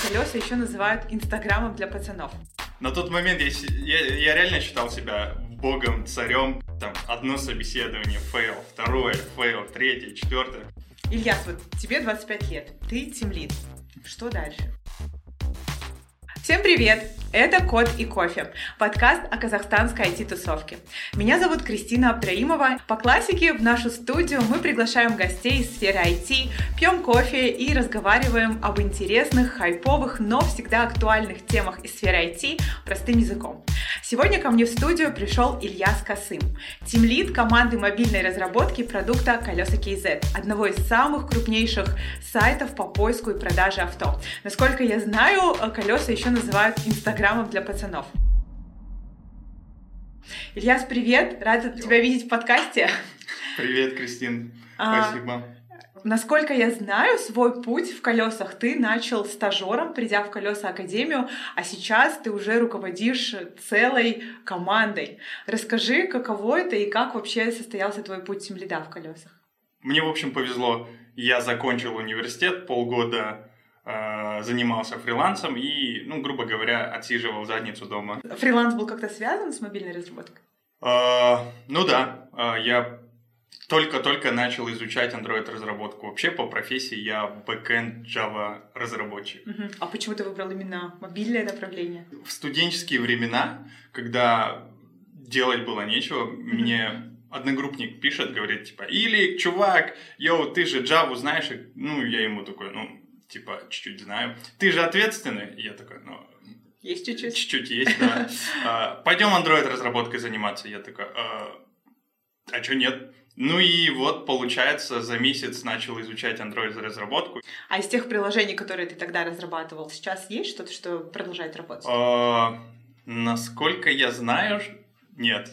колеса еще называют Инстаграмом для пацанов. На тот момент я реально считал себя богом, царем. Там одно собеседование, фейл, второе, фейл, третье, четвертое. Ильяс, вот тебе 25 лет, ты тимлид. Что дальше? Всем привет! Это «Код и кофе» – подкаст о казахстанской IT-тусовке. Меня зовут Кристина Абдраимова. По классике в нашу студию мы приглашаем гостей из сферы IT, пьем кофе и разговариваем об интересных, хайповых, но всегда актуальных темах из сферы IT простым языком. Сегодня ко мне в студию пришел Ильяс Касым, тимлид команды мобильной разработки продукта Колеса KZ, одного из самых крупнейших сайтов по поиску и продаже авто. Насколько я знаю, Колеса еще называют Инстаграмом для пацанов. Ильяс, привет! Рада тебя видеть в подкасте. Привет, Кристин. Спасибо. Насколько я знаю, свой путь в колесах ты начал стажером, придя в Колеса Академию, а сейчас ты уже руководишь целой командой. Расскажи, каково это и как вообще состоялся твой путь тимлида в колесах? Мне, в общем, повезло. Я закончил университет, полгода занимался фрилансом и, грубо говоря, отсиживал задницу дома. Фриланс был как-то связан с мобильной разработкой? Да. Я только начал изучать Android-разработку. Вообще, по профессии я бэкэнд Java разработчик. А почему ты выбрал именно мобильное направление? В студенческие времена, когда делать было нечего, мне одногруппник пишет, говорит, Илик, чувак, ты же Java знаешь? Я ему такой, чуть-чуть знаю. Ты же ответственный? И я такой, есть чуть-чуть. Чуть-чуть есть, да. Пойдем Android-разработкой заниматься. Я такой, а что нет? И вот, получается, за месяц начал изучать Android-разработку. А из тех приложений, которые ты тогда разрабатывал, сейчас есть что-то, что продолжает работать? Насколько я знаю, нет.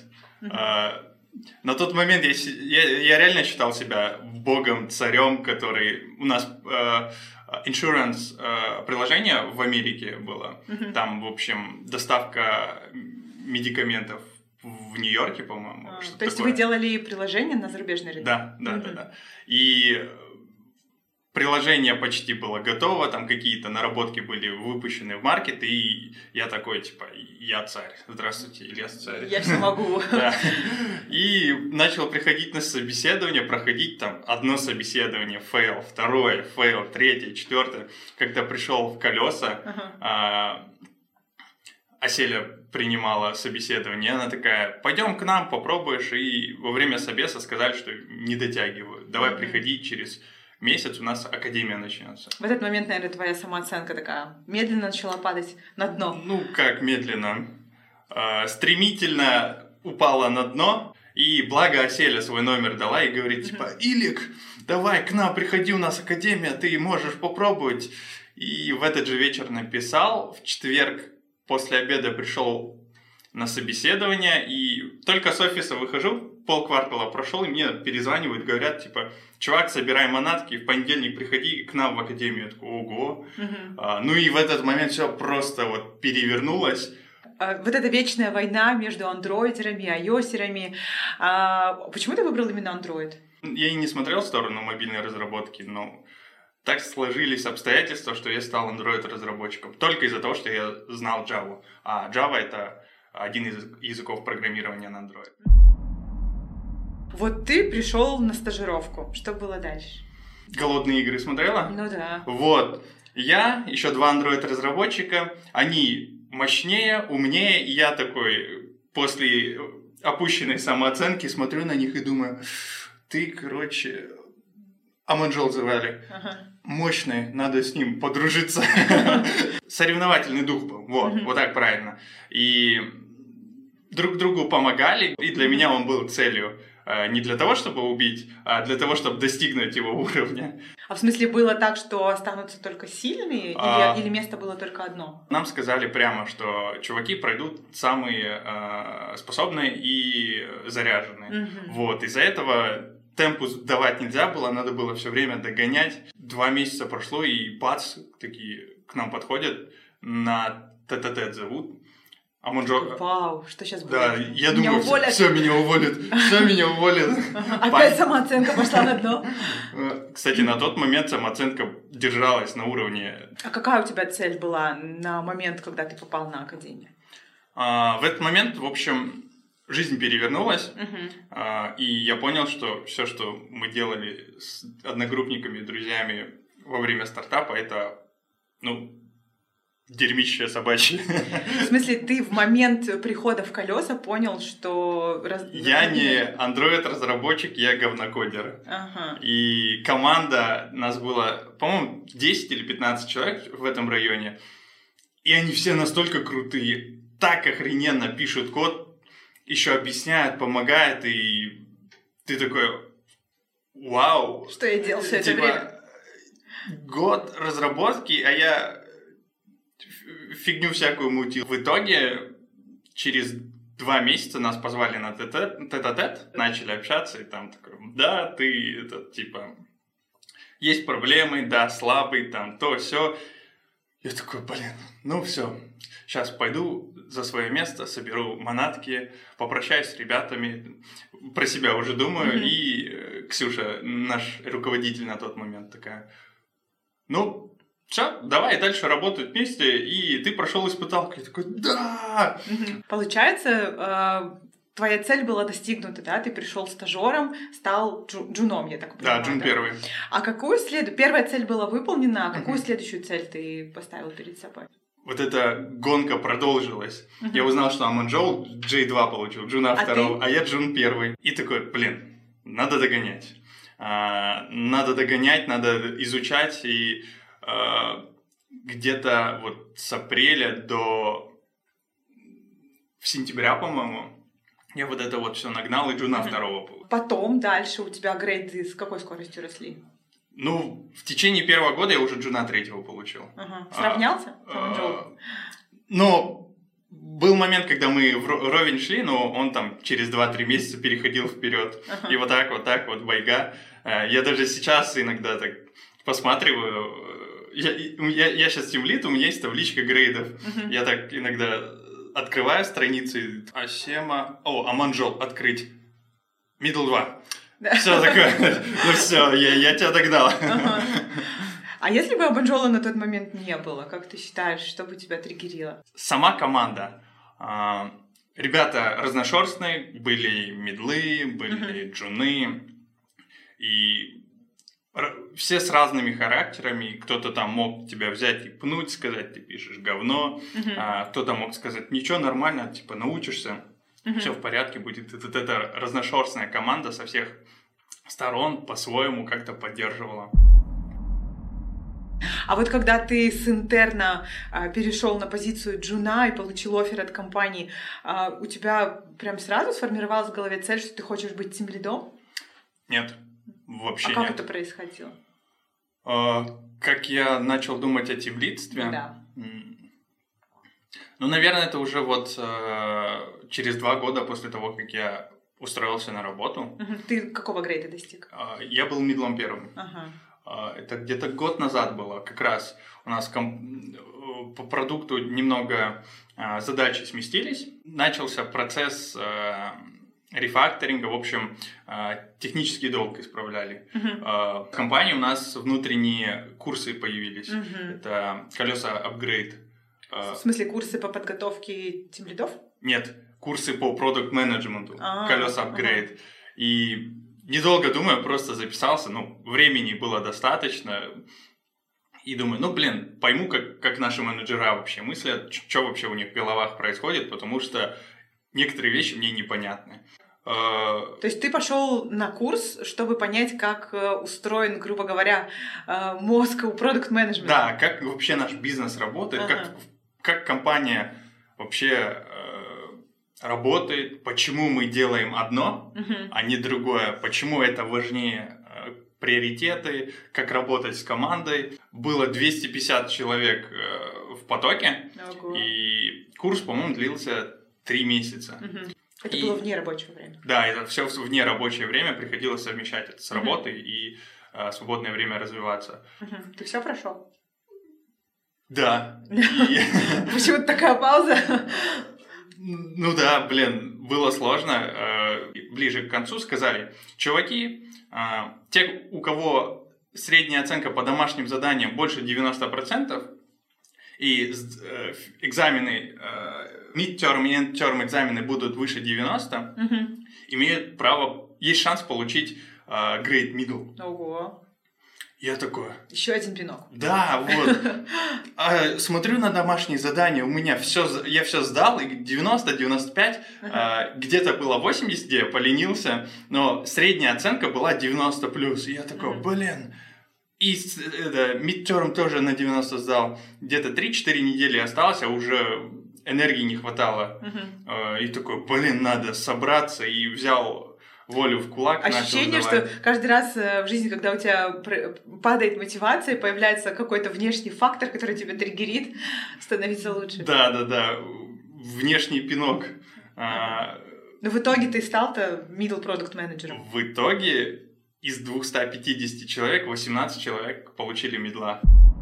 На тот момент я реально считал себя богом, царем, который... У нас insurance приложение в Америке было. Там, в общем, доставка медикаментов в Нью-Йорке, по-моему. То есть вы делали приложение на зарубежный рынок? Да. И приложение почти было готово, там какие-то наработки были выпущены в маркет, и я такой, я царь. Здравствуйте, Ильяс царь. Я все могу. Да. И начал приходить на собеседование, проходить там одно собеседование, фейл, второе, фейл, третье, четвертое. Когда пришел в Колеса, Аселя принимала собеседование, она такая, пойдем к нам, попробуешь, и во время собеса сказали, что не дотягиваю. Давай приходи через месяц, у нас академия начнется. В этот момент, наверное, твоя самооценка такая медленно начала падать на дно. Как медленно? Стремительно упала на дно, и благо Аселя свой номер дала и говорит, Илик, давай к нам, приходи, у нас академия, ты можешь попробовать. И в этот же вечер написал, в четверг после обеда пришел на собеседование, и только с офиса выхожу, полквартала прошел, и мне перезванивают, говорят, чувак, собирай манатки, в понедельник приходи к нам в академию. Я такой, ого. И в этот момент все просто перевернулось. Вот эта вечная война между андроидерами и айосерами. Почему ты выбрал именно Android? Я и не смотрел в сторону мобильной разработки, но так сложились обстоятельства, что я стал Android-разработчиком. Только из-за того, что я знал Java. А Java — это один из языков программирования на Android. Вот ты пришел на стажировку. Что было дальше? «Голодные игры» смотрела? Да. Вот. Я, еще 2 Android-разработчика, они мощнее, умнее, и я такой после опущенной самооценки смотрю на них и думаю, ты, Аманжол звали. Мощный, надо с ним подружиться. Соревновательный дух был, вот так правильно. И друг другу помогали, и для меня он был целью. Не для того, чтобы убить, а для того, чтобы достигнуть его уровня. А в смысле было так, что останутся только сильные, или место было только одно? Нам сказали прямо, что чуваки пройдут самые способные и заряженные. Из-за этого темпу давать нельзя было, надо было все время догонять. 2 месяца прошло, и бац, такие к нам подходят, на тет-а-тет зовут. Аманжол... Вау, что сейчас будет? Да, я Меня думаю, уволят? все меня уволят, все меня уволят. Опять самооценка пошла на дно. Кстати, на тот момент самооценка держалась на уровне... А какая у тебя цель была на момент, когда ты попал на академию? В этот момент, в общем, жизнь перевернулась, и я понял, что все, что мы делали с одногруппниками, друзьями во время стартапа, это, дерьмище собачье. В смысле, ты в момент прихода в колеса понял, что... Я не Android-разработчик, я говнокодер. Ага. И команда, нас было, по-моему, 10 или 15 человек в этом районе, и они все настолько крутые, так охрененно пишут код, еще объясняют, помогают, и ты такой, вау. Что я делал все это время? Год разработки, а я фигню всякую мутил. В итоге, через 2 месяца нас позвали на тет-а-тет, начали общаться, и там такой, да, ты, есть проблемы, да, слабый, там, то, все. Я такой, все, сейчас пойду за свое место, соберу манатки, попрощаюсь с ребятами, про себя уже думаю, и Ксюша, наш руководитель на тот момент, такая, все, давай дальше работать вместе, и ты прошел испыталку. Я такой, да! Получается, твоя цель была достигнута, да? Ты пришел стажером, стал джуном, я так понимаю. Да, джун первый. А первая цель была выполнена, а какую следующую цель ты поставил перед собой? Вот эта гонка продолжилась. Я узнал, что Аманжол J2 получил, джуна второго, а я джун первый. И такой, надо догонять. Надо изучать, и где-то вот с апреля до сентября, по-моему, я вот это вот все нагнал и джуна второго получил. Потом дальше у тебя грейды с какой скоростью росли? В течение первого года я уже джуна третьего получил. Сравнялся? Был момент, когда мы вровень шли, но он там через 2-3 месяца переходил вперед. И вот так вот байга. Я даже сейчас иногда так посматриваю. Я сейчас тимлид, у меня есть табличка грейдов. Я так иногда открываю страницы. Аманжол открыть. Middle 2. Да. Все такое. Все, я тебя догнал. А если бы Аманжола на тот момент не было, как ты считаешь, что бы тебя триггерило? Сама команда. Ребята разношерстные, были мидлы, были джуны. И все с разными характерами. Кто-то там мог тебя взять и пнуть, сказать, ты пишешь говно. Кто-то мог сказать, ничего, нормально, научишься. Все в порядке будет. Это разношерстная команда со всех сторон по-своему как-то поддерживала. А вот когда ты с интерна перешел на позицию джуна и получил оффер от компании, у тебя прям сразу сформировалась в голове цель, что ты хочешь быть тимлидом? Нет, вообще нет. А как это происходило? Как я начал думать о тимлидстве? Да. Наверное, это уже через 2 года после того, как я устроился на работу. Ты какого грейда достиг? Я был мидлом первым. Это где-то год назад было. Как раз у нас по продукту немного задачи сместились. Начался процесс рефакторинга. В общем, технический долг исправляли. В компании у нас внутренние курсы появились. Это колеса апгрейд. В смысле, курсы по подготовке тимлидов? Нет, курсы по продукт-менеджменту, колеса апгрейд. И недолго думая, просто записался, времени было достаточно. И думаю, пойму, как наши менеджера вообще мыслят, что вообще у них в головах происходит, потому что некоторые вещи мне непонятны. То есть ты пошел на курс, чтобы понять, как устроен, грубо говоря, мозг у продукт-менеджмента? Да, как вообще наш бизнес работает, как компания вообще работает, почему мы делаем одно, а не другое, почему это важнее, приоритеты, как работать с командой. Было 250 человек в потоке, и курс, по-моему, длился 3 месяца. Это было вне рабочего времени? Да, это все вне рабочее время, приходилось совмещать это с работой и свободное время развиваться. Ты все прошел? Да. Почему-то такая пауза. Ну да, блин, было сложно. Ближе к концу сказали, чуваки, те, у кого средняя оценка по домашним заданиям больше 90%, и экзамены, midterm и endterm экзамены будут выше 90, имеют право, есть шанс получить grade middle. Ого. Я такой... Еще один пинок. Да, вот. Смотрю на домашние задания, у меня я все сдал, и 90-95, где-то было 80, где я поленился, но средняя оценка была 90+. И я такой, блин... И midterm тоже на 90 сдал. Где-то 3-4 недели осталось, а уже энергии не хватало. И такой, блин, надо собраться, и взял... волю в кулак. Ощущение, что каждый раз в жизни, когда у тебя падает мотивация, появляется какой-то внешний фактор, который тебя триггерит, становиться лучше. Да. Внешний пинок. Но в итоге ты стал-то middle product менеджером. В итоге из 250 человек 18 человек получили мидла.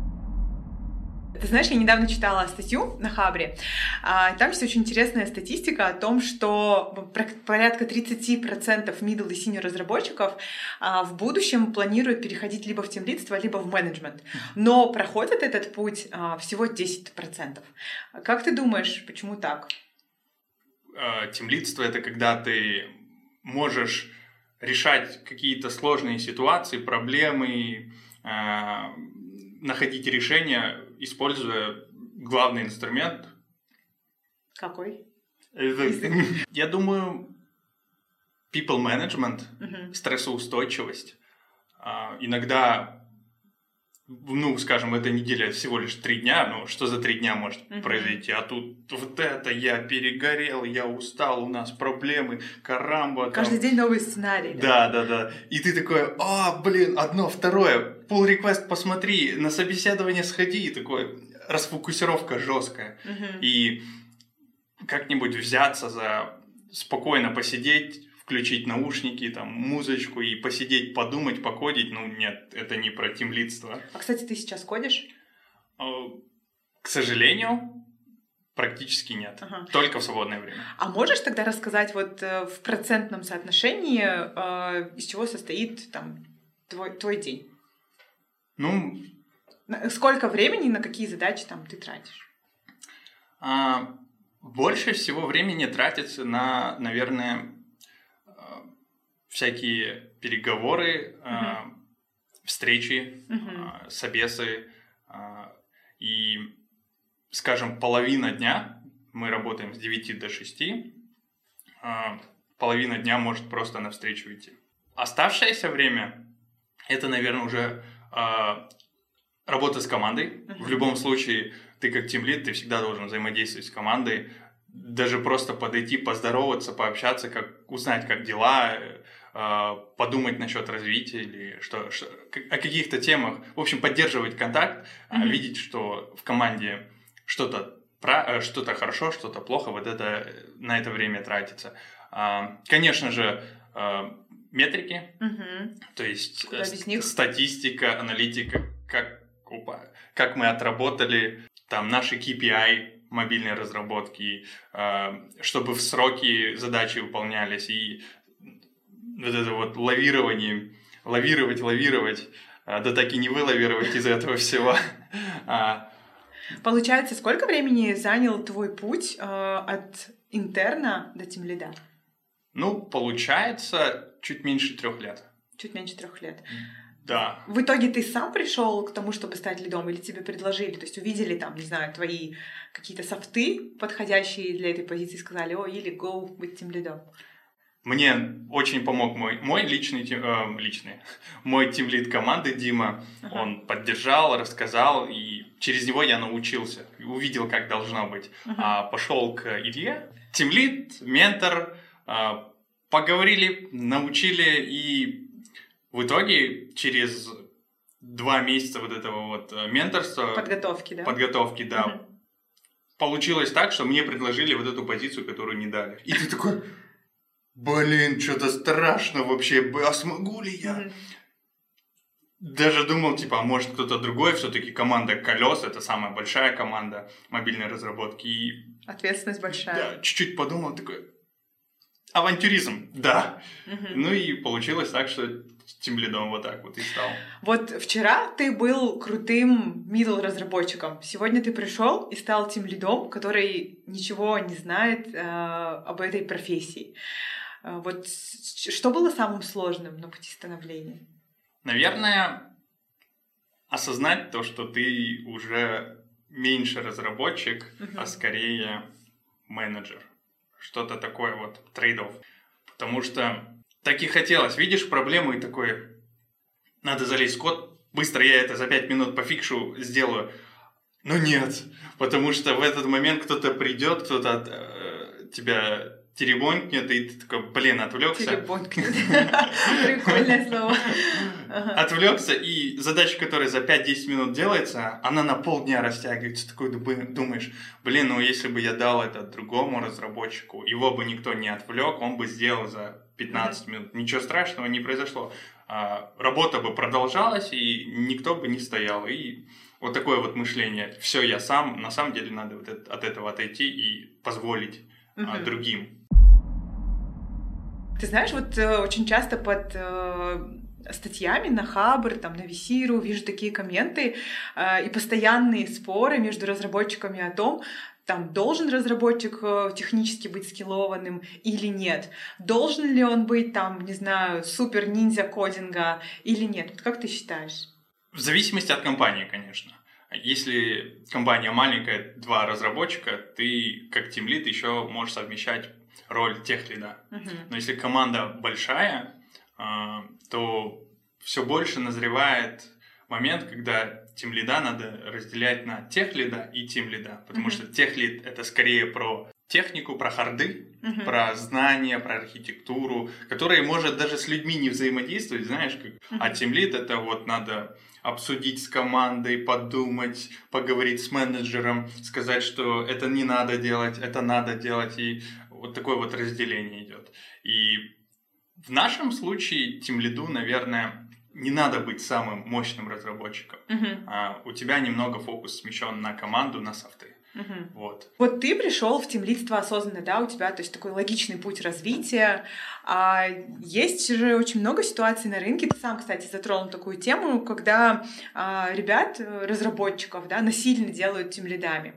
Ты знаешь, я недавно читала статью на Хабре. Там есть очень интересная статистика о том, что порядка 30% middle и senior разработчиков в будущем планируют переходить либо в тимлидство, либо в менеджмент. Но проходят этот путь всего 10%. Как ты думаешь, почему так? Тимлидство — это когда ты можешь решать какие-то сложные ситуации, проблемы, находить решения, используя главный инструмент. Какой? Я думаю, people management, стрессоустойчивость. Иногда, ну, скажем, эта неделя всего лишь 3 дня, ну, что за 3 дня может произойти? А тут вот это, я перегорел, я устал, у нас проблемы, карамба. Каждый день новый сценарий. Да. И ты такой, блин, одно, второе, pull request посмотри, на собеседование сходи, и такой, расфокусировка жесткая. И как-нибудь взяться за спокойно посидеть, включить наушники, там, музычку и посидеть, подумать, покодить. Ну, нет, это не про тимлидство. А, кстати, ты сейчас кодишь? К сожалению, практически нет. Только в свободное время. А можешь тогда рассказать вот в процентном соотношении, из чего состоит там твой день? Ну... Сколько времени на какие задачи там ты тратишь? Больше всего времени тратится на, наверное... всякие переговоры, встречи, собесы. И, скажем, половина дня, мы работаем с 9 до 6, половина дня может просто на встречу идти. Оставшееся время — это, наверное, уже работа с командой. В любом случае, ты как тимлид, ты всегда должен взаимодействовать с командой. Даже просто подойти, поздороваться, пообщаться, узнать, как дела, подумать насчет развития или о каких-то темах. В общем, поддерживать контакт, видеть, что в команде что-то хорошо, что-то плохо, вот это на это время тратится. Конечно же, метрики, то есть статистика, аналитика, как мы отработали, там наши KPI, мобильной разработки, чтобы в сроки задачи выполнялись, и вот это вот лавировать, да так и не вылавировать из этого всего. Получается, сколько времени занял твой путь от интерна до тимлида? Ну, получается, чуть меньше 3 лет. Чуть меньше 3 лет. Да. В итоге ты сам пришел к тому, чтобы стать лидом, или тебе предложили? То есть увидели там, не знаю, твои какие-то софты, подходящие для этой позиции, сказали, или go быть тимлидом? Мне очень помог мой мой тимлид команды Дима. Он поддержал, рассказал, и через него я научился, увидел, как должно быть. Пошел к Илье, тимлид, ментор, поговорили, научили, и в итоге через 2 месяца вот этого вот менторства... Подготовки, да. Получилось так, что мне предложили вот эту позицию, которую не дали. И ты такой, блин, что-то страшно вообще, а смогу ли я? даже думал, типа, а может кто-то другой, все-таки команда «Колес» — это самая большая команда мобильной разработки. И, ответственность большая. Да, чуть-чуть подумал, такой, авантюризм, да. Ну и получилось так, что тимлидом вот так вот и стал. Вот вчера ты был крутым middle-разработчиком. Сегодня ты пришел и стал тимлидом, который ничего не знает об этой профессии. Вот что было самым сложным на пути становления? Наверное, осознать то, что ты уже меньше разработчик, а скорее менеджер. Что-то такое вот, трейд-офф. Потому что так и хотелось. Видишь проблему и такой, надо залезть в код, быстро я это за 5 минут пофикшу, сделаю. Но нет, потому что в этот момент кто-то придет, кто-то тебя теребонькнет, и ты такой, блин, отвлекся. Теребонькнет. Прикольное слово. Отвлекся, и задача, которая за 5-10 минут делается, она на полдня растягивается. Ты такой думаешь, блин, ну если бы я дал это другому разработчику, его бы никто не отвлек, он бы сделал за 15 минут. Ничего страшного не произошло. Работа бы продолжалась, и никто бы не стоял. И вот такое вот мышление. Все, я сам. На самом деле надо вот от этого отойти и позволить другим. Ты знаешь, вот очень часто под статьями на Хабр, там, на Висиру вижу такие комменты и постоянные споры между разработчиками о том, там, должен разработчик технически быть скиллованным или нет, должен ли он быть, там, не знаю, супер-ниндзя кодинга или нет. Вот как ты считаешь? В зависимости от компании, конечно. Если компания маленькая, 2 разработчика, ты как тимлид еще можешь совмещать роль техлида. Но если команда большая, то все больше назревает момент, когда тимлида надо разделять на техлида и тимлида, потому что техлид — это скорее про технику, про харды, про знания, про архитектуру, которые может даже с людьми не взаимодействовать, знаешь, как... а тимлид — это вот надо обсудить с командой, подумать, поговорить с менеджером, сказать, что это не надо делать, это надо делать, и вот такое вот разделение идет. И в нашем случае тимлиду, наверное, не надо быть самым мощным разработчиком. У тебя немного фокус смещен на команду, на софты. Вот ты пришел в тимлидство осознанно, да, у тебя, то есть такой логичный путь развития. Есть же очень много ситуаций на рынке. Ты сам, кстати, затронул такую тему, когда ребят, разработчиков, да, насильно делают тимлидами.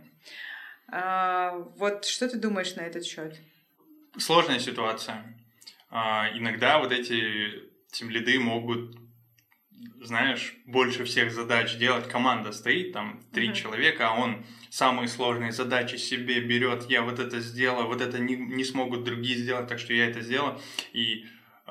Вот что ты думаешь на этот счет? Сложная ситуация. Иногда вот эти тимлиды могут, знаешь, больше всех задач делать. Команда стоит, там 3 человека, а он самые сложные задачи себе берет. Я вот это сделаю, вот это не смогут другие сделать, так что я это сделаю. И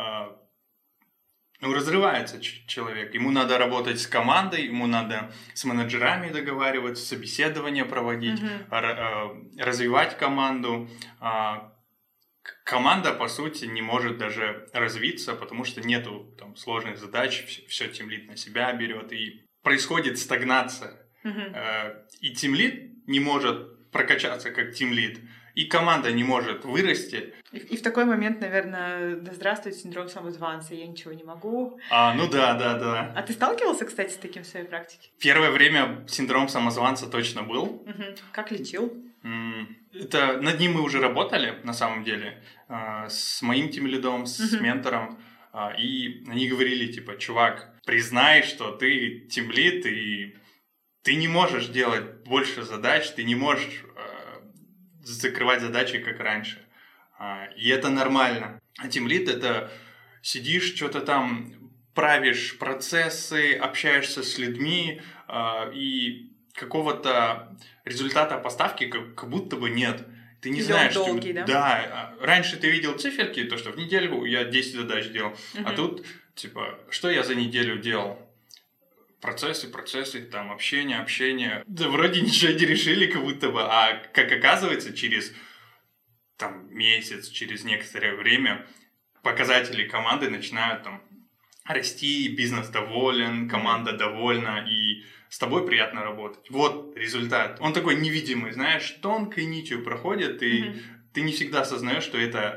разрывается человек. Ему надо работать с командой, ему надо с менеджерами договариваться, собеседования проводить, развивать команду. Команда, по сути, не может даже развиться, потому что нету там сложных задач, все тимлид на себя берет, и происходит стагнация. И тимлид не может прокачаться как тимлид, и команда не может вырасти. И в такой момент, наверное, да здравствует синдром самозванца, я ничего не могу. Ну да. А ты сталкивался, кстати, с таким в своей практике? Первое время синдром самозванца точно был. Как лечил? Это над ним мы уже работали, на самом деле, с моим тимлидом, с ментором, и они говорили, типа, чувак, признай, что ты тимлид, и ты не можешь делать больше задач, ты не можешь закрывать задачи, как раньше, и это нормально. А тимлид — это сидишь, что-то там правишь процессы, общаешься с людьми, и какого-то результата поставки как будто бы нет. Ты не знаешь, долгий, да? Да, раньше ты видел циферки, то, что в неделю я 10 задач делал, а тут, типа, что я за неделю делал? Процессы, там, общение. Да вроде ничего не решили, как будто бы, а как оказывается, через там месяц, через некоторое время показатели команды начинают там расти, бизнес доволен, команда довольна, и с тобой приятно работать. Вот результат. Он такой невидимый, знаешь, тонкой нитью проходит, и ты не всегда осознаешь, что это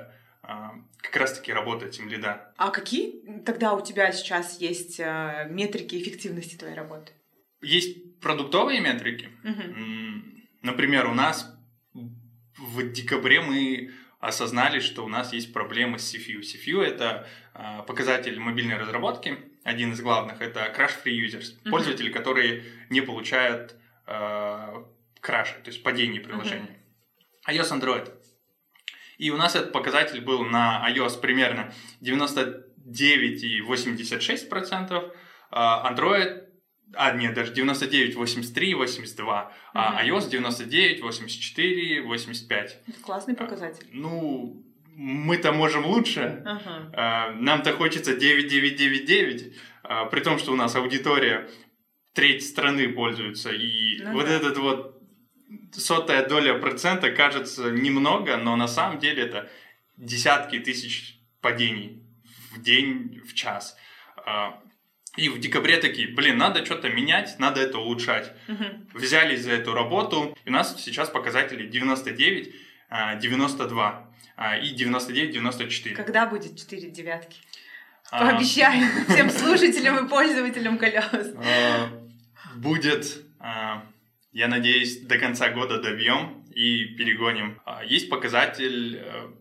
как раз-таки работа тимлида. А какие тогда у тебя сейчас есть метрики эффективности твоей работы? Есть продуктовые метрики. Например, у нас в декабре мы осознали, что у нас есть проблемы с CFU. CFU – это показатель мобильной разработки. Один из главных – это crash-free users. Пользователи, которые не получают краши, то есть падений приложения. iOS, Android. И у нас этот показатель был на iOS примерно 99,86%, Android, даже 99, 83, 82, а iOS 99, 84, 85. Это классный показатель. Мы-то можем лучше. Нам-то хочется 9999, при том, что у нас аудитория треть страны пользуется, и этот вот 0,01% кажется немного, но на самом деле это десятки тысяч падений в день, в час. И в декабре такие, надо что-то менять, надо это улучшать. Взялись за эту работу, и у нас сейчас показатели 99, 92 и 99, 94. Когда будет 4 девятки? Пообещай всем слушателям и пользователям колес. Будет, я надеюсь, до конца года добьем и перегоним. Есть показатель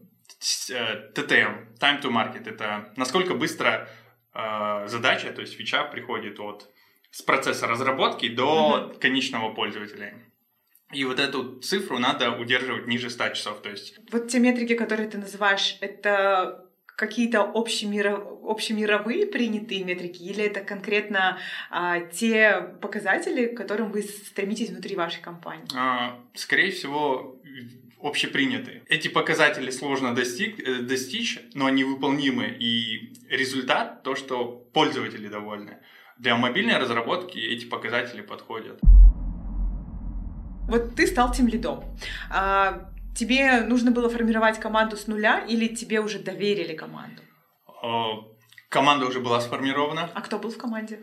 TTM, Time to Market. Это насколько быстро задача, то есть фича приходит с процесса разработки до конечного пользователя. И вот эту цифру надо удерживать ниже 100 часов. То есть... Вот те метрики, которые ты называешь, это какие-то общемировые принятые метрики, или это конкретно те показатели, к которым вы стремитесь внутри вашей компании? Скорее всего, общепринятые. Эти показатели сложно достичь, но они выполнимы. И результат — то, что пользователи довольны. Для мобильной разработки эти показатели подходят. Вот ты стал тимлидом. Тебе нужно было формировать команду с нуля или тебе уже доверили команду? Команда уже была сформирована. А кто был в команде?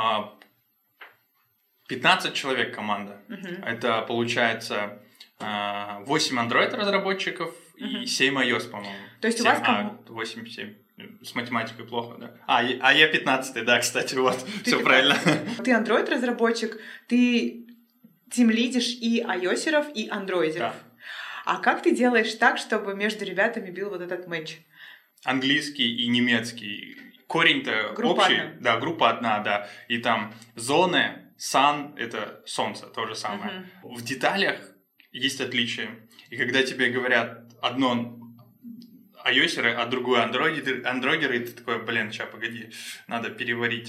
15 человек команда. Это получается 8 Android-разработчиков и 7 iOS, по-моему. То есть 7, у вас 8-7. С математикой плохо, да? А я 15-й, да, кстати, вот. Все правильно. Ты Android-разработчик, ты тимлидишь и iOS-еров, и андроидеров. Да. А как ты делаешь так, чтобы между ребятами был вот этот матч? Английский и немецкий. Корень-то группа общий. Одна. Да, группа одна, да. И там зоны, sun — это солнце, то же самое. В деталях есть отличия. И когда тебе говорят одно iOS-еры, а другое андроидеры, и ты такой, сейчас, погоди, надо переварить.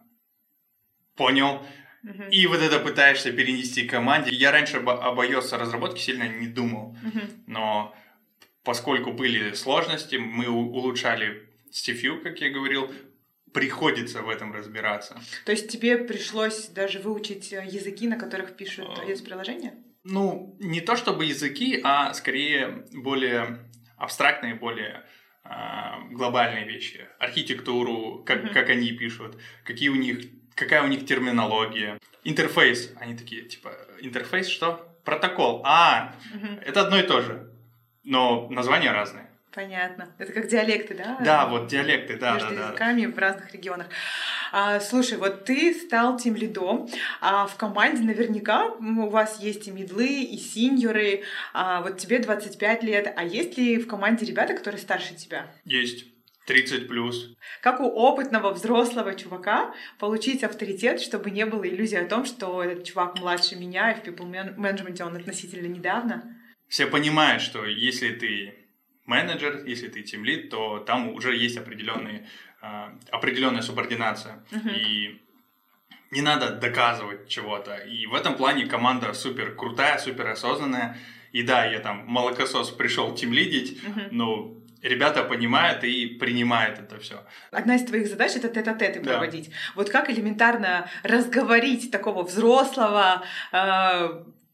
Понял. И вот это пытаешься перенести команде. Я раньше об iOS разработке сильно не думал, но поскольку были сложности, мы улучшали CFU, как я говорил, приходится в этом разбираться. То есть тебе пришлось даже выучить языки, на которых пишут iOS-приложения? Не то чтобы языки, а скорее более абстрактные, более глобальные вещи. Архитектуру, как они пишут, какая у них терминология. Интерфейс. Они такие, интерфейс что? Протокол. Это одно и то же. Но названия разные. Понятно. Это как диалекты, да? Да, вот диалекты, да. Между языками в разных регионах. Слушай, вот ты стал тимлидом, а в команде наверняка у вас есть и мидлы, и синьоры. Вот тебе 25 лет. А есть ли в команде ребята, которые старше тебя? Есть. 30+. Как у опытного взрослого чувака получить авторитет, чтобы не было иллюзии о том, что этот чувак младше меня, и в people management он относительно недавно? Все понимают, что если ты менеджер, если ты тимлид, то там уже есть определенная субординация. И не надо доказывать чего-то. И в этом плане команда супер крутая, супер осознанная. И да, я там молокосос пришел тимлидить, но ребята понимают и принимают это все. Одна из твоих задач — это тет-а-теты проводить. Вот как элементарно разговорить такого взрослого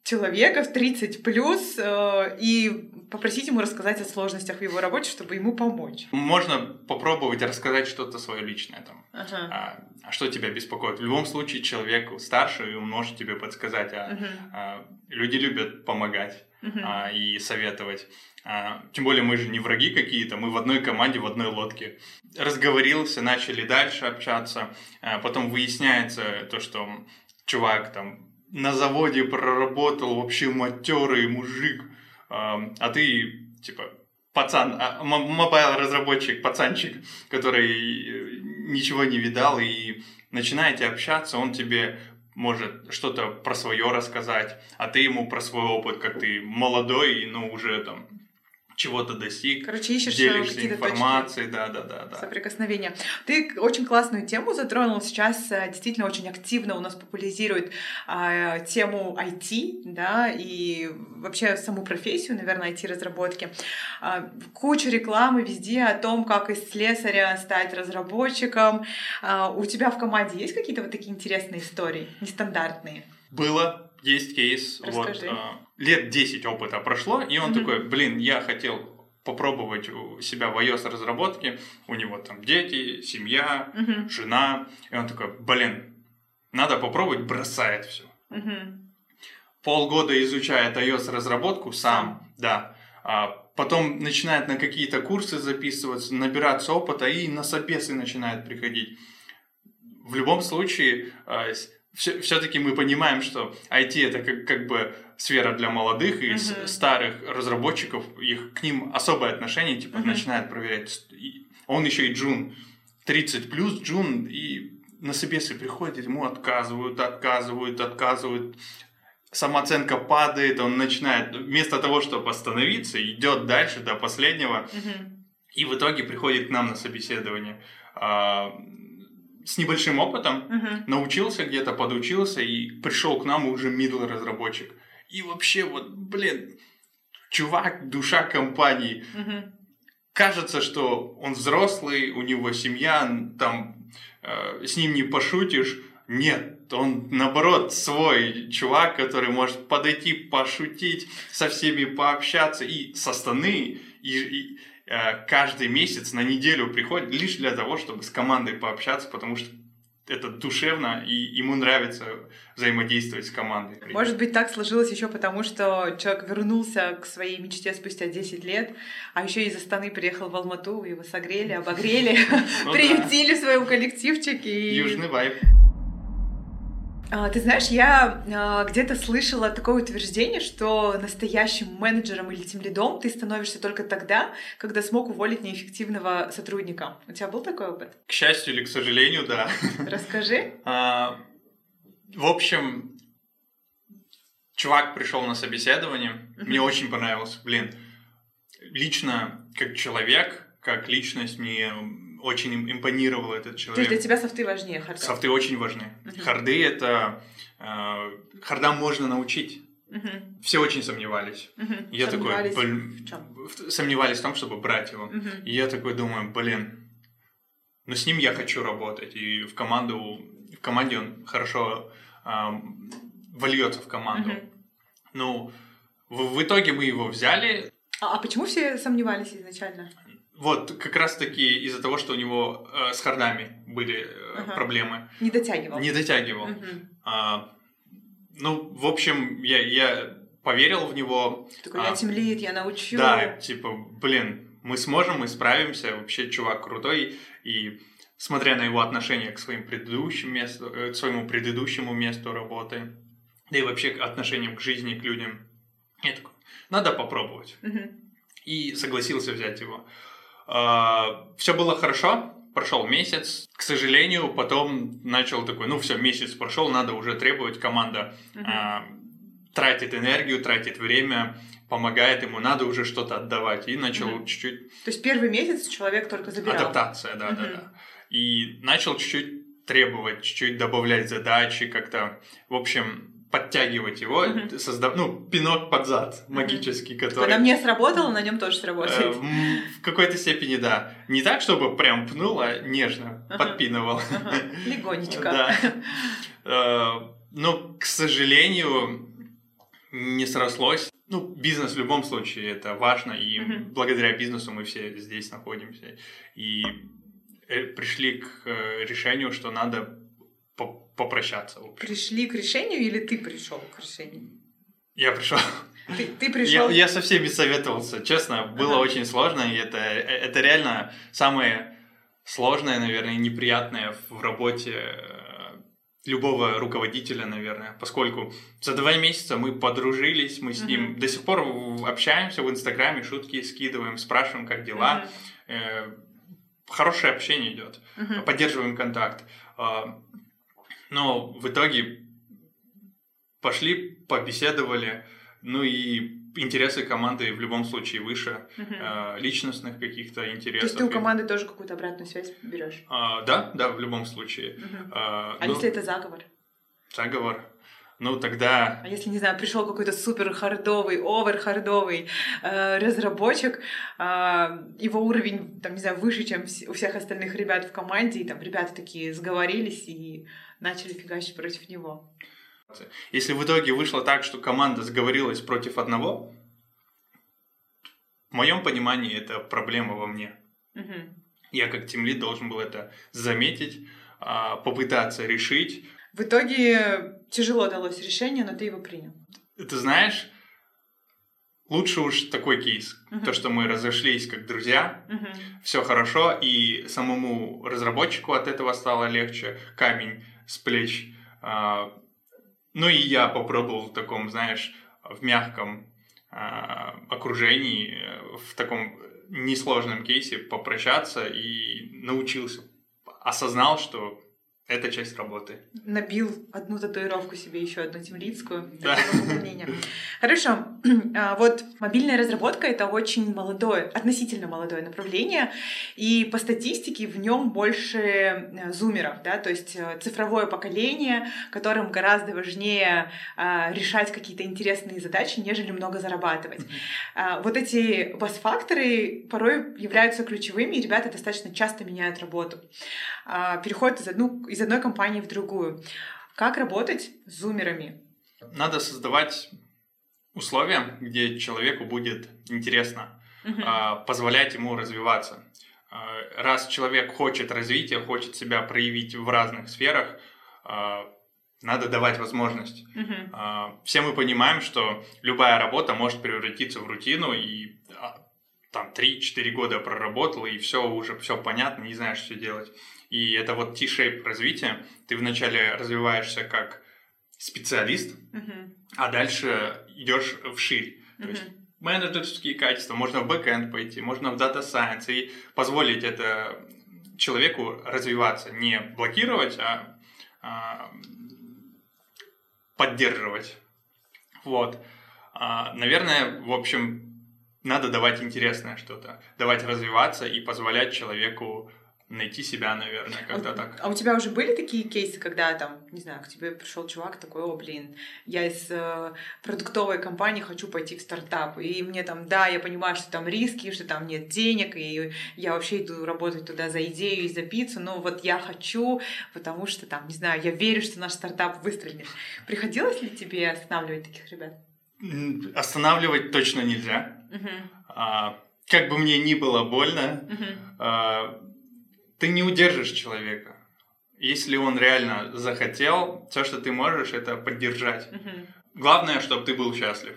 человека в 30+, и попросить ему рассказать о сложностях в его работе, чтобы ему помочь. Можно попробовать рассказать что-то свое личное там. Ага. Что тебя беспокоит. В любом случае человек старше, и он может тебе подсказать. Люди любят помогать и советовать. Тем более мы же не враги какие-то, мы в одной команде, в одной лодке. Разговорился, начали дальше общаться. Потом выясняется то, что чувак там на заводе проработал, вообще матерый мужик, а ты, типа, пацан, мобайл-разработчик, пацанчик, который ничего не видал, и начинаете общаться, он тебе может что-то про свое рассказать, а ты ему про свой опыт, как ты молодой, но уже там чего-то достиг, короче, ищешь делишься какие-то информацией, да. Соприкосновения. Ты очень классную тему затронул. Сейчас действительно очень активно у нас популяризируют тему IT, да, и вообще саму профессию, наверное, IT-разработки. Куча рекламы везде о том, как из слесаря стать разработчиком. У тебя в команде есть какие-то вот такие интересные истории, нестандартные? Есть кейс. Расскажи. Лет 10 опыта прошло, и он такой, я хотел попробовать себя в iOS-разработке, у него там дети, семья, жена, и он такой, надо попробовать, бросает все. Полгода изучает iOS-разработку сам, да, потом начинает на какие-то курсы записываться, набираться опыта, и на собесы начинает приходить. В любом случае, все-таки мы понимаем, что IT это как бы сфера для молодых и старых разработчиков, к ним особое отношение, начинают проверять. Он еще и джун, 30+ джун, и на собесы приходит, ему отказывают. Самооценка падает, он начинает, вместо того, чтобы остановиться, идет дальше до последнего, и в итоге приходит к нам на собеседование. С небольшим опытом, научился где-то, подучился и пришел к нам уже middle разработчик. И вообще, чувак, душа компании. Кажется, что он взрослый, у него семья, там с ним не пошутишь. Нет, он наоборот свой чувак, который может подойти, пошутить, со всеми пообщаться и со стороны, и каждый месяц на неделю приходит лишь для того, чтобы с командой пообщаться, потому что это душевно, и ему нравится взаимодействовать с командой. Может быть, так сложилось еще потому, что человек вернулся к своей мечте спустя 10 лет, а еще из Астаны приехал в Алмату, его согрели, обогрели, приютили в своем коллективчике. Южный вайб. Ты знаешь, я где-то слышала такое утверждение, что настоящим менеджером или тимлидом ты становишься только тогда, когда смог уволить неэффективного сотрудника. У тебя был такой опыт? К счастью или к сожалению, да. Расскажи. В общем, чувак пришел на собеседование, мне очень понравился. Лично как человек, как личность мне очень импонировал этот человек. То есть для тебя софты важнее хардов? Софты очень важны. Харды это... Хардам можно научить. Все очень сомневались. Я сомневались такой... в чем? Сомневались в том, чтобы брать его. И я такой думаю, с ним я хочу работать. И в команде он хорошо вольется в команду. В итоге мы его взяли. А почему все сомневались изначально? Как раз-таки из-за того, что у него с хардами были проблемы. Не дотягивал. В общем, я поверил в него. Такой, я тимлид, я научу. Да, мы сможем, мы справимся. Вообще, чувак крутой. И смотря на его отношение к своему предыдущему месту работы, да и вообще к отношениям к жизни, к людям, я такой, надо попробовать. И согласился взять его. Все было хорошо, прошел месяц. К сожалению, потом начал такой, месяц прошел, надо уже требовать, команда тратит энергию, тратит время, помогает ему, надо уже что-то отдавать. И начал чуть-чуть... То есть первый месяц человек только забирал? Адаптация, да. И начал чуть-чуть требовать, чуть-чуть добавлять задачи, как-то, в общем... подтягивать его, пинок под зад магический, который... На мне сработало, на нем тоже сработает. В какой-то степени, да. Не так, чтобы прям пнул, а нежно подпинывал. Легонечко. Да. Но, к сожалению, не срослось. Ну, бизнес в любом случае это важно, и благодаря бизнесу мы все здесь находимся. И пришли к решению, что надо попрощаться. Пришли к решению или ты пришел к решению? Я пришел. Ты пришел? Я со всеми советовался, честно, было очень сложно, и это реально самое сложное, наверное, неприятное в работе любого руководителя, наверное, поскольку за 2 месяца мы подружились, мы с ним до сих пор общаемся в Инстаграме, шутки скидываем, спрашиваем, как дела. Хорошее общение идет, поддерживаем контакт. Но в итоге пошли, побеседовали, ну и интересы команды в любом случае выше, личностных каких-то интересов. То есть ты у команды тоже какую-то обратную связь берешь? Да, в любом случае. Если это заговор? Заговор. Ну, тогда... А если, не знаю, пришел какой-то супер хардовый, овер-хардовый разработчик, его уровень, там, не знаю, выше, чем у всех остальных ребят в команде, и там ребята такие сговорились и начали фигачить против него. Если в итоге вышло так, что команда сговорилась против одного, в моем понимании это проблема во мне. Я как тимлид должен был это заметить, попытаться решить. В итоге тяжело далось решение, но ты его принял. Ты знаешь, лучше уж такой кейс. То, что мы разошлись как друзья, все хорошо, и самому разработчику от этого стало легче, камень с плеч. Ну и я попробовал в таком, знаешь, в мягком окружении, в таком несложном кейсе попрощаться и научился, осознал, что это часть работы. Набил одну татуировку себе, еще одну тимлидскую. Да. Хорошо. Вот мобильная разработка — это очень молодое, относительно молодое направление, и по статистике в нем больше зумеров, да, то есть цифровое поколение, которым гораздо важнее решать какие-то интересные задачи, нежели много зарабатывать. Вот эти бас-факторы порой являются ключевыми, и ребята достаточно часто меняют работу, переходят из одной компании в другую. Как работать с зумерами? Надо создавать условия, где человеку будет интересно, позволять ему развиваться. Раз человек хочет развития, хочет себя проявить в разных сферах, надо давать возможность. Все мы понимаем, что любая работа может превратиться в рутину, и там 3-4 года проработал, и все понятно, не знаешь, что делать. И это вот T-shape развития. Ты вначале развиваешься как специалист, а дальше идешь вширь. То есть менеджерские качества, можно в бэкэнд пойти, можно в Data Science, и позволить это человеку развиваться, не блокировать, а поддерживать. Вот. Наверное, в общем, надо давать интересное что-то, давать развиваться и позволять человеку найти себя, наверное, как-то так. А у тебя уже были такие кейсы, когда там, не знаю, к тебе пришел чувак такой: о, блин, я из продуктовой компании хочу пойти в стартап, и мне там, да, я понимаю, что там риски, что там нет денег, и я вообще иду работать туда за идею и за пиццу, но вот я хочу, потому что там, не знаю, я верю, что наш стартап выстрелит. Приходилось ли тебе останавливать таких ребят? Останавливать точно нельзя. Как бы мне ни было больно, ты не удержишь человека. Если он реально захотел, все, что ты можешь, это поддержать. Главное, чтобы ты был счастлив.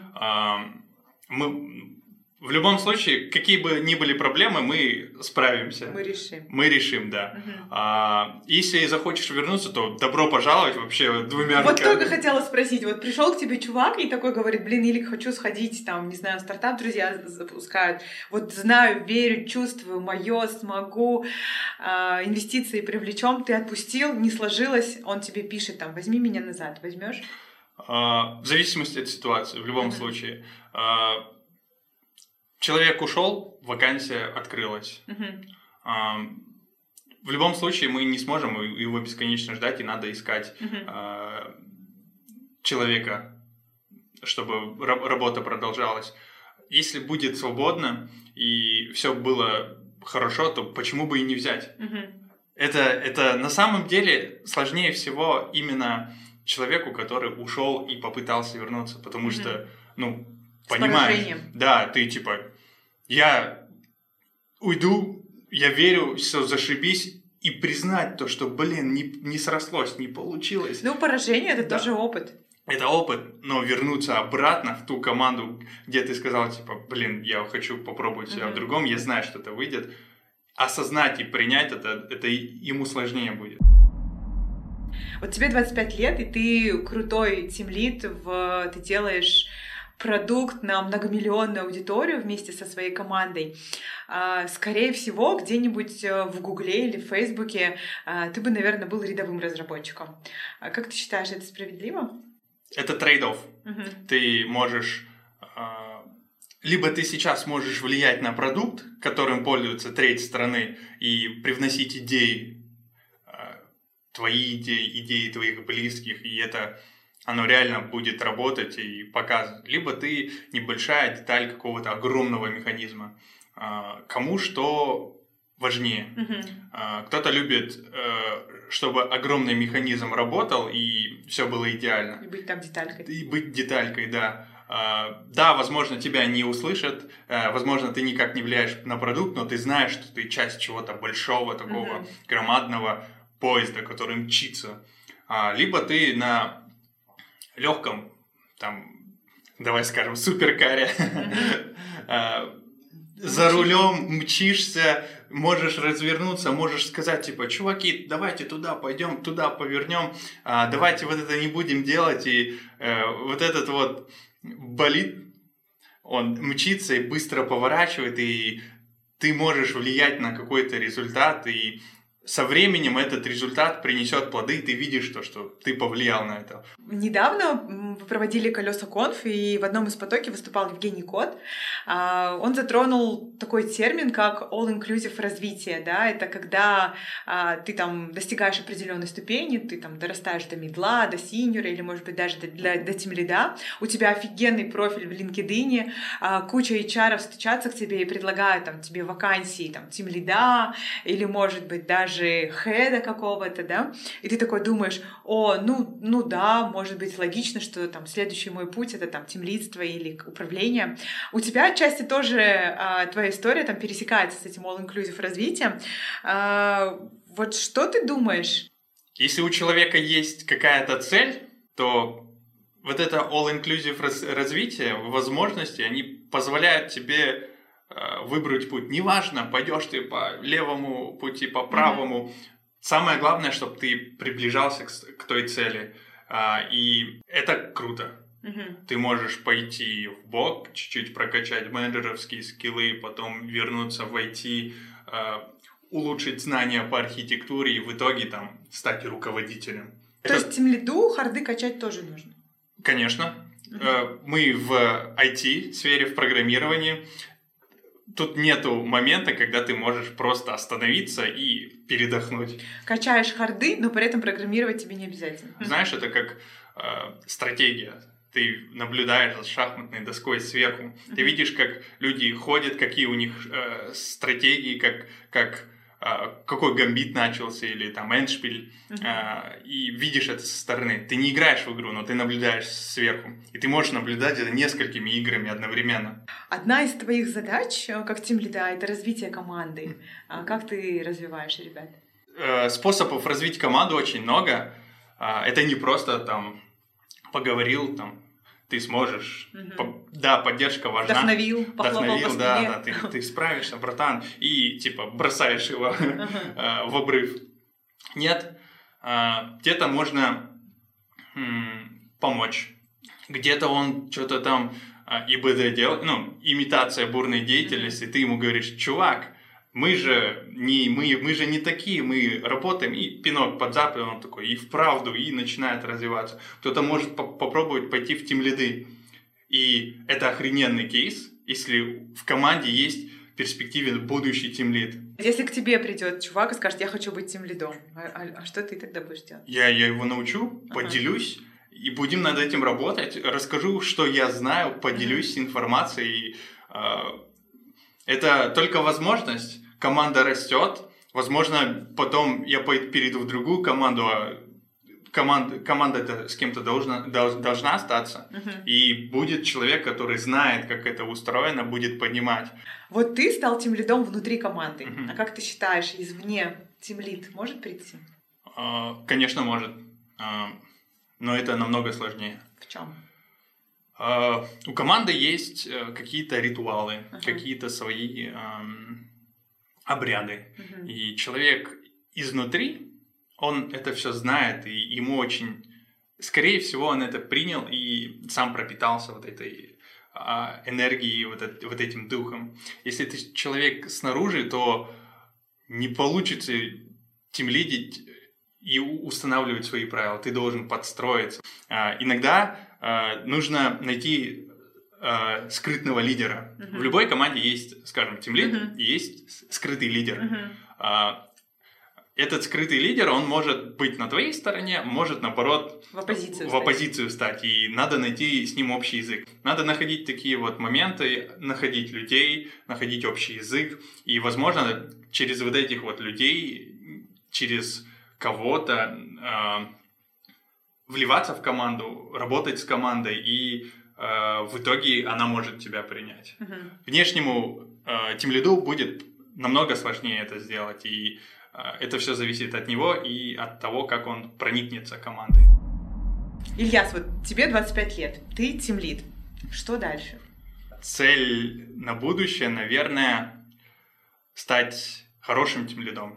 Мы в любом случае, какие бы ни были проблемы, мы справимся. Мы решим, да. Если захочешь вернуться, то добро пожаловать вообще 2 руками. Вот только хотела спросить. Вот пришел к тебе чувак и такой говорит: блин, Илик, хочу сходить, там, не знаю, стартап друзья запускают. Вот знаю, верю, чувствую, мое, смогу, инвестиции привлечем. Ты отпустил, не сложилось, он тебе пишет, там, возьми меня назад. Возьмешь? В зависимости от ситуации, в любом случае. Человек ушел, вакансия открылась. В любом случае мы не сможем его бесконечно ждать, и надо искать человека, чтобы работа продолжалась. Если будет свободно и все было хорошо, то почему бы и не взять? Это на самом деле сложнее всего именно человеку, который ушел и попытался вернуться, потому что, ну, С понимаешь, поражением. да, ты типа, я уйду, я верю, все зашибись, и признать то, что, блин, не срослось, не получилось. Ну, поражение — это Да. тоже опыт. Это опыт, но вернуться обратно в ту команду, где ты сказал, типа, блин, я хочу попробовать себя в другом, я знаю, что это выйдет. Осознать и принять это ему сложнее будет. Вот тебе 25 лет, и ты крутой тимлид, ты делаешь продукт на многомиллионную аудиторию вместе со своей командой. Скорее всего, где-нибудь в Гугле или в Фейсбуке ты бы, наверное, был рядовым разработчиком. Как ты считаешь, это справедливо? Это трейд-офф. Ты можешь... Либо ты сейчас можешь влиять на продукт, которым пользуется треть страны, и привносить идеи, твои идеи твоих близких, и оно реально будет работать и показывать. Либо ты небольшая деталь какого-то огромного механизма. Кому что важнее. Кто-то любит, чтобы огромный механизм работал и все было идеально. И быть там деталькой. И быть деталькой, да. Да, возможно, тебя не услышат, возможно, ты никак не влияешь на продукт, но ты знаешь, что ты часть чего-то большого, такого громадного поезда, который мчится. Либо ты на легком, там, давай скажем, суперкаре, за рулем мчишься, можешь развернуться, можешь сказать, типа, чуваки, давайте туда пойдем, туда повернем, давайте вот это не будем делать, и вот этот вот болид, он мчится и быстро поворачивает, и ты можешь влиять на какой-то результат, и со временем этот результат принесет плоды, и ты видишь то, что ты повлиял на это. Недавно вы проводили «Колеса Конф», и в одном из потоков выступал Евгений Кот. Он затронул такой термин, как all-inclusive развитие. Да? Это когда ты там достигаешь определенной ступени, ты там дорастаешь до мидла, до синьора, или, может быть, даже до тимлида. У тебя офигенный профиль в LinkedIn, куча HR стучатся к тебе и предлагают там, тебе вакансии там, тимлида, или, может быть, даже хеда какого-то, да, и ты такой думаешь, ну да, может быть логично, что там следующий мой путь — это там тимлидство или управление. У тебя отчасти тоже твоя история там пересекается с этим all-inclusive развитием. Вот что ты думаешь? Если у человека есть какая-то цель, то вот это all-inclusive развитие, возможности, они позволяют тебе выбрать путь. Неважно, пойдешь ты по левому пути, по правому. Самое главное, чтобы ты приближался к той цели. И это круто. Ты можешь пойти в бок, чуть-чуть прокачать менеджеровские скиллы, потом вернуться в IT, улучшить знания по архитектуре и в итоге там стать руководителем. То есть тимлиду харды качать тоже нужно? Конечно. Мы в IT-сфере, в программировании. Тут нету момента, когда ты можешь просто остановиться и передохнуть. Качаешь харды, но при этом программировать тебе не обязательно. Знаешь, это как стратегия. Ты наблюдаешь за шахматной доской сверху. Ты видишь, как люди ходят, какие у них стратегии, какой гамбит начался, или там эндшпиль, и видишь это со стороны. Ты не играешь в игру, но ты наблюдаешь сверху. И ты можешь наблюдать за несколькими играми одновременно. Одна из твоих задач, как тимлида, это развитие команды. Как ты развиваешь ребят? Способов развить команду очень много. Это не просто там поговорил, там, ты сможешь. Да, поддержка важна. Вдохновил, похлопал по спине. Да, ты справишься, братан, и типа бросаешь его в обрыв. Нет, где-то можно помочь, где-то он что-то там ИБД делает, имитация бурной деятельности, ты ему говоришь, чувак, мы же не такие, мы работаем, и пинок под зад, и он такой, и вправду, и начинает развиваться. Кто-то может попробовать пойти в тимлиды, и это охрененный кейс, если в команде есть в перспективе будущий тимлид. Если к тебе придет чувак и скажет, я хочу быть тимлидом, а что ты тогда будешь делать? Я его научу, поделюсь, и будем над этим работать, расскажу, что я знаю, поделюсь информацией. Это только возможность. Команда растет. Возможно, потом я перейду в другую команду, команда с кем-то должна остаться, и будет человек, который знает, как это устроено, будет понимать. Вот ты стал тимлидом внутри команды, а как ты считаешь, извне тимлид может прийти? Конечно, может, но это намного сложнее. В чем? У команды есть какие-то ритуалы, какие-то свои обряды. И человек изнутри, он это все знает, и ему очень... Скорее всего, он это принял и сам пропитался вот этой энергией, вот этим духом. Если ты человек снаружи, то не получится тимлидить и устанавливать свои правила. Ты должен подстроиться. Иногда нужно найти скрытного лидера. В любой команде есть, скажем, тимлид, и есть скрытый лидер. Этот скрытый лидер, он может быть на твоей стороне, может, наоборот, в оппозицию стать. И надо найти с ним общий язык. Надо находить такие вот моменты, находить людей, находить общий язык. И, возможно, через вот этих вот людей, через кого-то вливаться в команду, работать с командой, и в итоге она может тебя принять. Внешнему тимлиду будет намного сложнее это сделать, и это все зависит от него и от того, как он проникнется командой. Ильяс, вот тебе 25 лет, ты тимлид. Что дальше? Цель на будущее, наверное, стать хорошим тимлидом.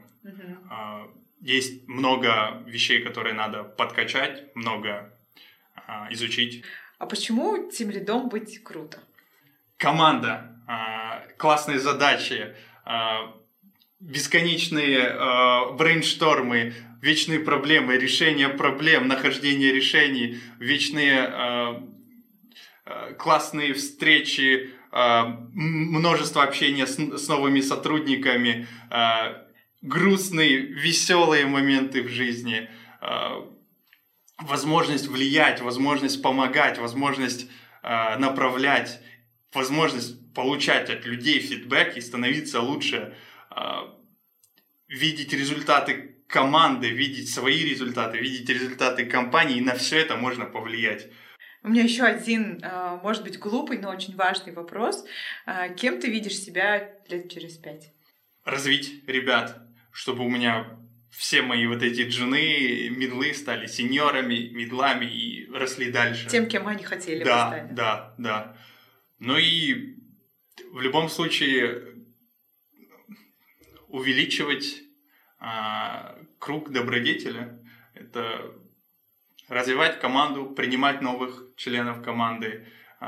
Есть много вещей, которые надо подкачать, много изучить. А почему тимлидом быть круто? Команда, классные задачи, бесконечные брейнштормы, вечные проблемы, решение проблем, нахождение решений, вечные классные встречи, множество общения с новыми сотрудниками, грустные, веселые моменты в жизни, возможность влиять, возможность помогать, возможность направлять, возможность получать от людей фидбэк и становиться лучше, видеть результаты команды, видеть свои результаты, видеть результаты компании, и на все это можно повлиять. У меня еще один, может быть, глупый, но очень важный вопрос. Кем ты видишь себя лет через 5? Развить ребят, чтобы у меня все мои вот эти джуны, мидлы стали сеньорами, мидлами и росли дальше. Тем, кем они хотели бы стать. Да. Ну и в любом случае увеличивать круг добродетеля. Это развивать команду, принимать новых членов команды,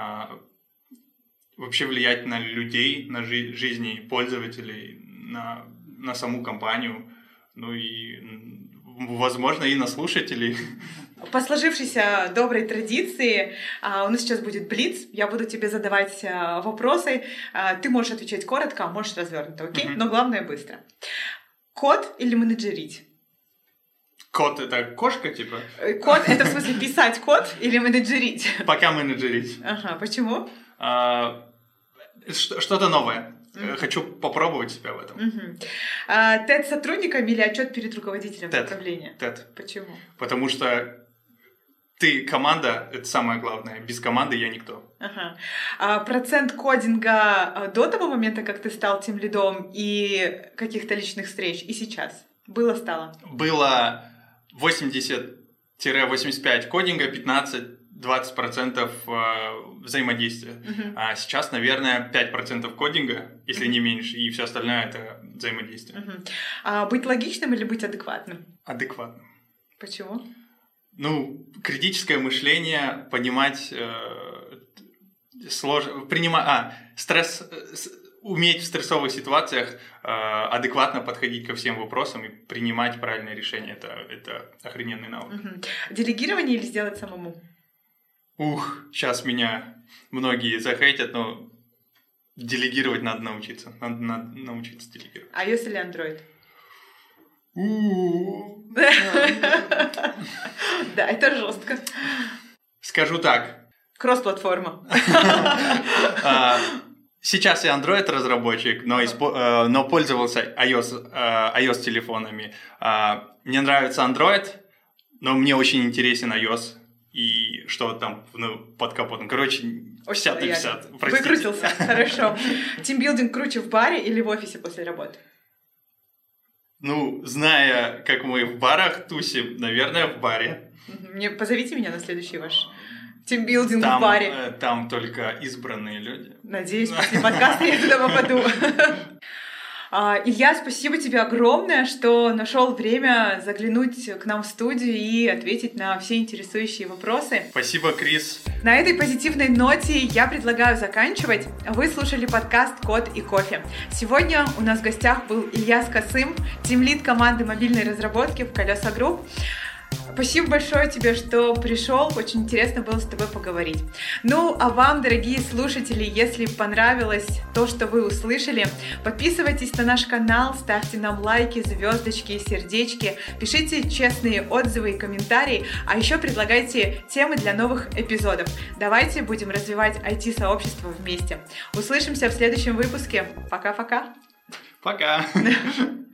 вообще влиять на людей, на жизни пользователей, на саму компанию, ну и, возможно, и на слушателей. По сложившейся доброй традиции у нас сейчас будет блиц. Я буду тебе задавать вопросы. Ты можешь отвечать коротко, а можешь развернуто, окей? Но главное быстро. Код или менеджерить? Код — это кошка, типа? Код — это в смысле писать код или менеджерить? Пока менеджерить. Ага, почему? Что-то новое. Хочу попробовать себя в этом. ТЭД сотрудникам или отчет перед руководителем направления? ТЭД. Почему? Потому что ты команда — это самое главное. Без команды я никто. Процент кодинга до того момента, как ты стал тимлидом, и каких-то личных встреч, и сейчас? Было-стало? Было 80-85 кодинга, 15-20% взаимодействия. А сейчас, наверное, 5% кодинга, если не меньше, и все остальное — это взаимодействие. Быть логичным или быть адекватным? Адекватным. Почему? Ну, критическое мышление, понимать стресс, уметь в стрессовых ситуациях адекватно подходить ко всем вопросам и принимать правильные решения. Это охрененный навык. Делегирование или сделать самому? Сейчас меня многие захейтят, но делегировать надо научиться. Надо научиться делегировать. iOS или Android? Да, это жестко. Скажу так. Кросс-платформа. Сейчас я Android-разработчик, но пользовался iOS телефонами. Мне нравится Android, Но мне очень интересен iOS и что там под капотом. Короче, 50 на 50. Выкрутился, хорошо. Тимбилдинг круче в баре или в офисе после работы? Ну, зная, как мы в барах тусим, наверное, в баре. Позовите меня на следующий ваш тимбилдинг в баре. Там только избранные люди. Надеюсь, после подкаста я туда попаду. Илья, спасибо тебе огромное, что нашел время заглянуть к нам в студию и ответить на все интересующие вопросы. Спасибо, Крис. На этой позитивной ноте я предлагаю заканчивать. Вы слушали подкаст «Код и кофе». Сегодня у нас в гостях был Илья Скосым, тимлид команды мобильной разработки в Колеса Групп. Спасибо большое тебе, что пришел. Очень интересно было с тобой поговорить. Ну, а вам, дорогие слушатели, если понравилось то, что вы услышали, подписывайтесь на наш канал, ставьте нам лайки, звездочки и сердечки, пишите честные отзывы и комментарии, а еще предлагайте темы для новых эпизодов. Давайте будем развивать IT-сообщество вместе. Услышимся в следующем выпуске. Пока-пока. Пока.